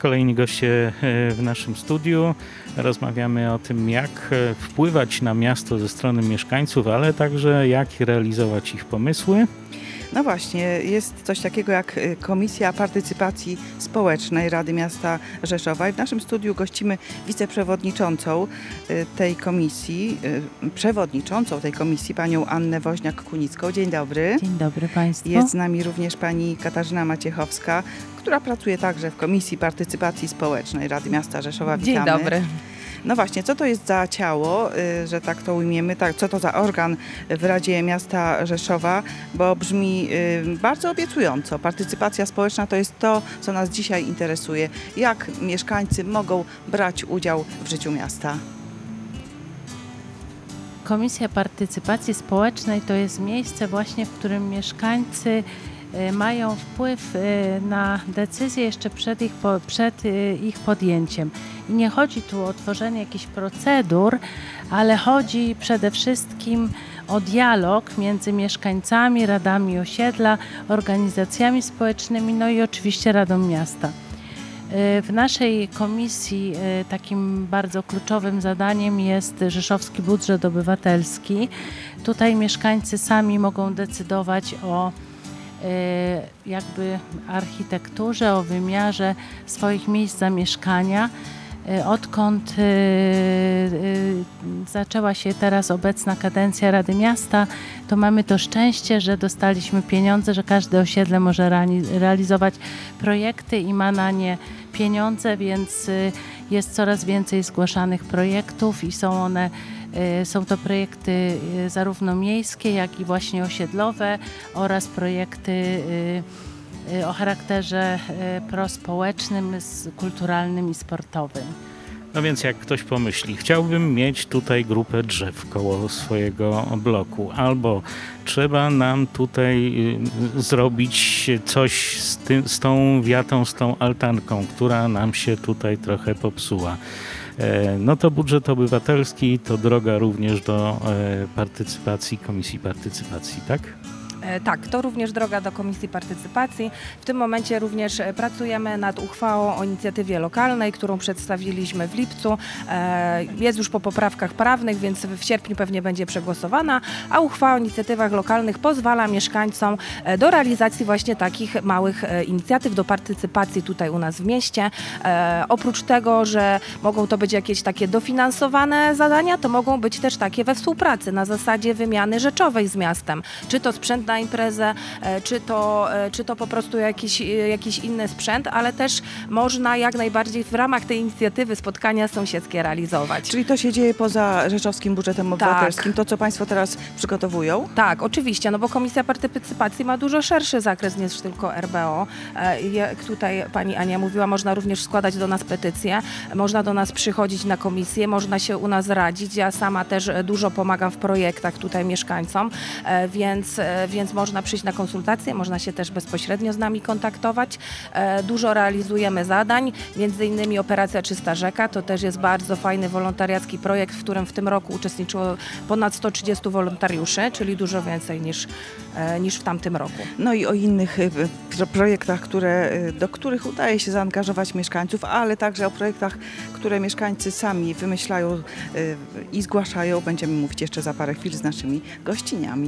Kolejni goście w naszym studiu. Rozmawiamy o tym, jak wpływać na miasto ze strony mieszkańców, ale także jak realizować ich pomysły. No właśnie, jest coś takiego jak Komisja Partycypacji Społecznej Rady Miasta Rzeszowa i w naszym studiu gościmy wiceprzewodniczącą tej komisji, panią Annę Woźniak-Kunicką. Dzień dobry. Dzień dobry Państwu. Jest z nami również pani Katarzyna Maciechowska, która pracuje także w Komisji Partycypacji Społecznej Rady Miasta Rzeszowa. Witamy. Dzień dobry. No właśnie, co to jest za ciało, że tak to ujmiemy, co to za organ w Radzie Miasta Rzeszowa, bo brzmi bardzo obiecująco. Partycypacja społeczna to jest to, co nas dzisiaj interesuje. Jak mieszkańcy mogą brać udział w życiu miasta? Komisja Partycypacji Społecznej to jest miejsce właśnie, w którym mieszkańcy mają wpływ na decyzje jeszcze przed ich podjęciem. I nie chodzi tu o tworzenie jakichś procedur, ale chodzi przede wszystkim o dialog między mieszkańcami, radami osiedla, organizacjami społecznymi, no i oczywiście Radą Miasta. W naszej komisji takim bardzo kluczowym zadaniem jest Rzeszowski Budżet Obywatelski. Tutaj mieszkańcy sami mogą decydować o jakby architekturze, o wymiarze swoich miejsc zamieszkania. Odkąd zaczęła się teraz obecna kadencja Rady Miasta, to mamy to szczęście, że dostaliśmy pieniądze, że każde osiedle może realizować projekty i ma na nie pieniądze, więc jest coraz więcej zgłaszanych projektów i są to projekty zarówno miejskie, jak i właśnie osiedlowe oraz projekty o charakterze prospołecznym, kulturalnym i sportowym. No więc jak ktoś pomyśli, chciałbym mieć tutaj grupę drzew koło swojego bloku, albo trzeba nam tutaj zrobić coś z tą wiatą, z tą altanką, która nam się tutaj trochę popsuła. No to budżet obywatelski to droga również do partycypacji, Komisji Partycypacji, tak? Tak, to również droga do Komisji Partycypacji. W tym momencie również pracujemy nad uchwałą o inicjatywie lokalnej, którą przedstawiliśmy w lipcu. Jest już po poprawkach prawnych, więc w sierpniu pewnie będzie przegłosowana, a uchwała o inicjatywach lokalnych pozwala mieszkańcom do realizacji właśnie takich małych inicjatyw, do partycypacji tutaj u nas w mieście. Oprócz tego, że mogą to być jakieś takie dofinansowane zadania, to mogą być też takie we współpracy na zasadzie wymiany rzeczowej z miastem. Czy to sprzęt na imprezę, czy to po prostu jakiś inny sprzęt, ale też można jak najbardziej w ramach tej inicjatywy spotkania sąsiedzkie realizować. Czyli to się dzieje poza Rzeszowskim Budżetem Obywatelskim, tak. To co Państwo teraz przygotowują? Tak, oczywiście, no bo Komisja Partycypacji ma dużo szerszy zakres niż tylko RBO. Jak tutaj pani Ania mówiła, można również składać do nas petycje, można do nas przychodzić na komisję, można się u nas radzić. Ja sama też dużo pomagam w projektach tutaj mieszkańcom, więc można przyjść na konsultacje, można się też bezpośrednio z nami kontaktować. Dużo realizujemy zadań, między innymi Operacja Czysta Rzeka, to też jest bardzo fajny wolontariacki projekt, w którym w tym roku uczestniczyło ponad 130 wolontariuszy, czyli dużo więcej niż w tamtym roku. No i o innych projektach, do których udaje się zaangażować mieszkańców, ale także o projektach, które mieszkańcy sami wymyślają i zgłaszają. Będziemy mówić jeszcze za parę chwil z naszymi gościniami.